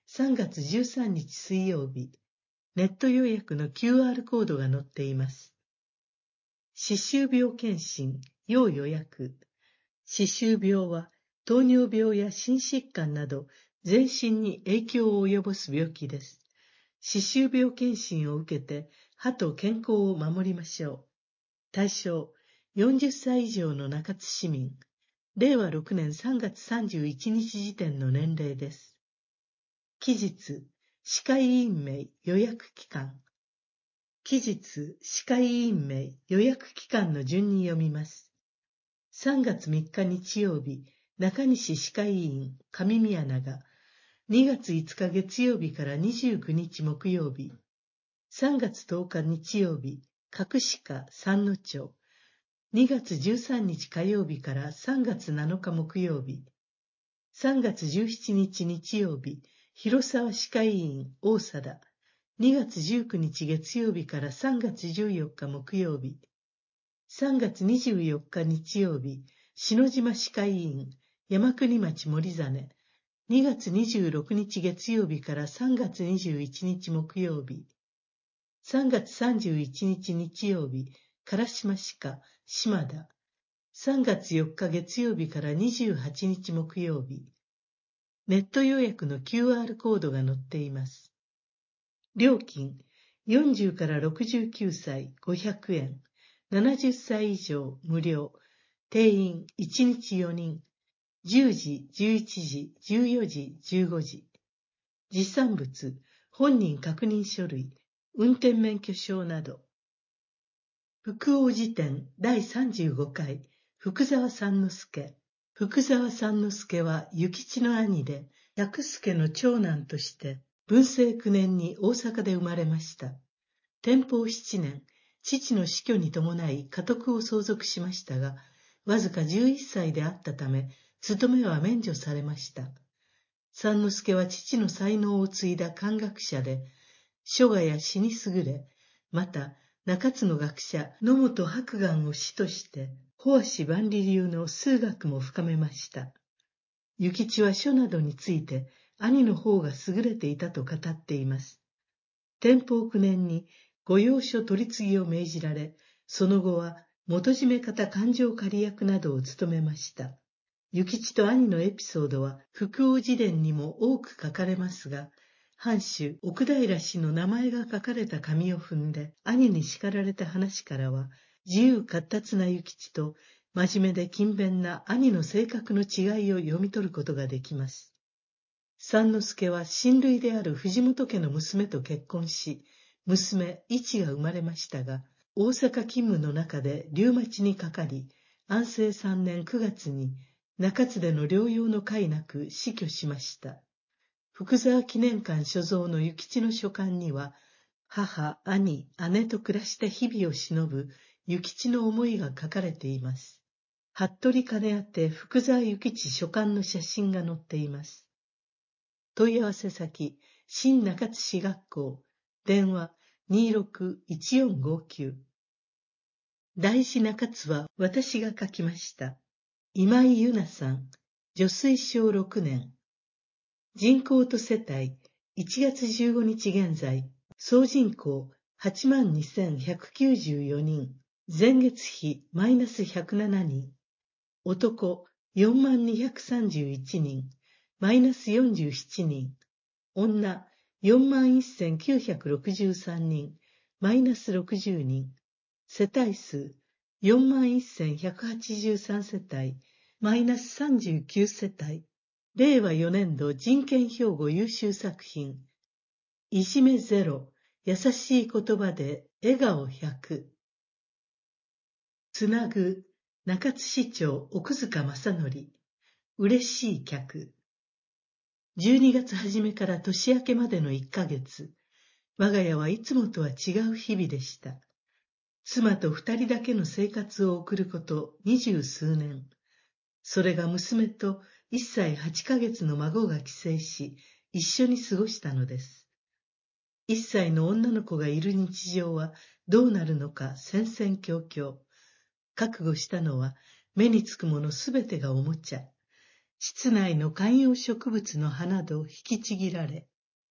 さんがつじゅうさんにち水曜日、ネット予約の キューアール コードが載っています。歯周病検診、要予約。歯周病は糖尿病や心疾患など全身に影響を及ぼす病気です。歯周病検診を受けて歯と健康を守りましょう。対象、よんじゅっさい以上の中津市民。れいわろくねんさんがつさんじゅういちにち時点の年齢です。期日、歯科医院名予約期間。期日、歯科医院名予約期間の順に読みます。さんがつみっか日曜日、中西歯科医院上宮永。にがついつか月曜日からにじゅうくにち木曜日。さんがつとおか日曜日、角歯科三野町。にがつじゅうさんにち火曜日からさんがつなのか木曜日。さんがつじゅうしちにち日曜日、広沢歯科医院大貞。にがつじゅうくにち月曜日からさんがつじゅうよっか木曜日。さんがつにじゅうよっか日曜日、篠島歯科医院山国町森実。にがつにじゅうろくにち月曜日からさんがつにじゅういちにち木曜日。さんがつさんじゅういちにち日曜日、唐島歯科島田。さんがつよっか月曜日からにじゅうはちにち木曜日。ネット予約の キューアール コードが載っています。料金、よんじゅうからろくじゅうきゅうさいごひゃくえん、ななじゅっさい以上無料、定員いちにちよにん、じゅうじ、じゅういちじ、じゅうよじ、じゅうごじ。持参物、本人確認書類、運転免許証など。福王寺店だいさんじゅうごかい、福沢三之助。福沢三之助は諭吉の兄で、百助の長男として、文政くねんに大阪で生まれました。天保しちねん、父の死去に伴い家督を相続しましたが、わずかじゅういっさいであったため、務めは免除されました。三之助は父の才能を継いだ漢学者で、書画や詩に優れ、また中津の学者野本白岩を師として、保足万里流の数学も深めました。諭吉は書などについて兄の方が優れていたと語っています。天保くねんに御用書取り次ぎを命じられ、その後は元締め方勘定仮役などを務めました。諭吉と兄のエピソードは福王自伝にも多く書かれますが、藩主奥平氏の名前が書かれた紙を踏んで兄に叱られた話からは、自由闊達な諭吉と真面目で勤勉な兄の性格の違いを読み取ることができます。三之助は親類である藤本家の娘と結婚し、娘一が生まれましたが、大阪勤務の中でリウマチにかかり、安政さんねんくがつに中津での療養の甲斐なく死去しました。福沢記念館所蔵の諭吉の書簡には、母、兄、姉と暮らした日々を偲ぶ諭吉の思いが書かれています。服部兼宛福沢諭吉書簡の写真が載っています。問い合わせ先、新中津市学校、電話 にーろくいちよんごきゅう。大事中津は私が書きました。今井由奈さん、女水小ろくねん。人口と世帯、いちがつじゅうごにち現在、総人口はちまんにせんひゃくきゅうじゅうよにん、前月比マイナスひゃくななにん、男よんまんにひゃくさんじゅういちにん、マイナスよんじゅうななにん、女よんまんせんきゅうひゃくろくじゅうさんにん、マイナスろくじゅうにん、世帯数よんまんせんひゃくはちじゅうさん世帯、マイナスさんじゅうきゅう世帯、れいわよねんど人権標語優秀作品、いじめゼロ、優しい言葉で笑顔ひゃく。つなぐ、中津市長奥塚正則、嬉しい客。じゅうにがつ初めから年明けまでのいっかげつ、我が家はいつもとは違う日々でした。妻と二人だけの生活を送ること二十数年。それが娘といっさいはちかげつの孫が帰省し、一緒に過ごしたのです。いっさいの女の子がいる日常はどうなるのか戦々恐々。覚悟したのは目につくものすべてがおもちゃ。室内の観葉植物の花と引きちぎられ、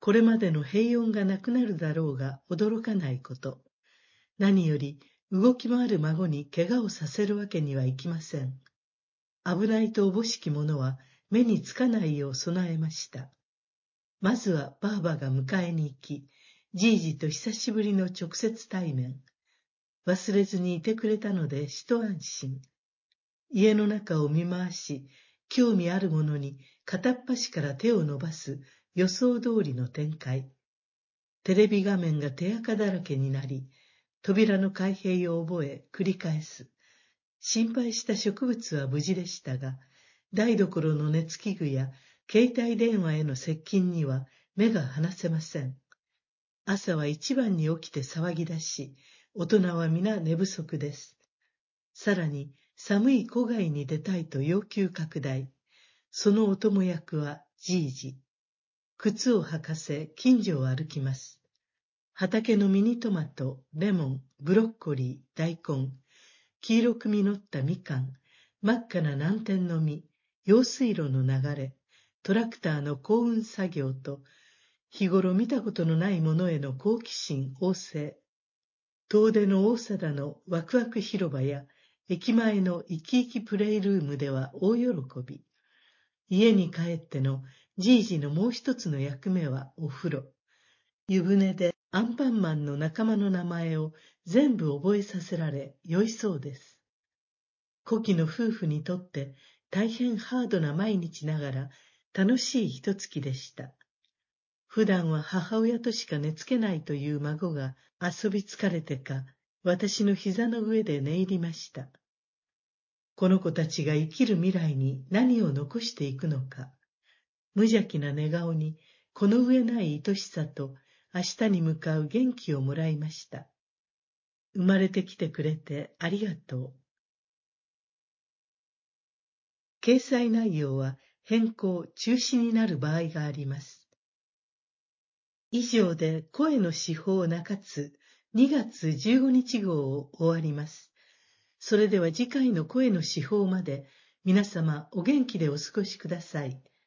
これまでの平穏がなくなるだろうが驚かないこと。何より動き回る孫に怪我をさせるわけにはいきません。危ないとおぼしき者は目につかないよう備えました。まずはばあばが迎えに行き、じいじと久しぶりの直接対面。忘れずにいてくれたので一安心。家の中を見回し、興味あるものに片っ端から手を伸ばす予想通りの展開。テレビ画面が手垢だらけになり、扉の開閉を覚え繰り返す。心配した植物は無事でしたが、台所の熱器具や携帯電話への接近には目が離せません。朝は一番に起きて騒ぎ出し、大人は皆寝不足です。さらに寒い戸外に出たいと要求拡大。そのお供役はじいじ。靴を履かせ近所を歩きます。畑のミニトマト、レモン、ブロッコリー、大根、黄色く実ったみかん、真っ赤な南天の実、用水路の流れ、トラクターの耕運作業と、日頃見たことのないものへの好奇心旺盛。遠出の大貞のワクワク広場や、駅前の生き生きプレイルームでは大喜び。家に帰ってのじいじのもう一つの役目はお風呂。湯船でアンパンマンの仲間の名前を全部覚えさせられ酔いそうです。古希の夫婦にとって大変ハードな毎日ながら楽しい一月でした。普段は母親としか寝つけないという孫が遊び疲れてか、私の膝の上で寝入りました。この子たちが生きる未来に何を残していくのか。無邪気な寝顔にこの上ない愛しさと明日に向かう元気をもらいました。生まれてきてくれてありがとう。掲載内容は変更・中止になる場合があります。以上で声の至宝中津にがつじゅうごにち号を終わります。それでは次回の声の至宝まで皆様お元気でお過ごしください。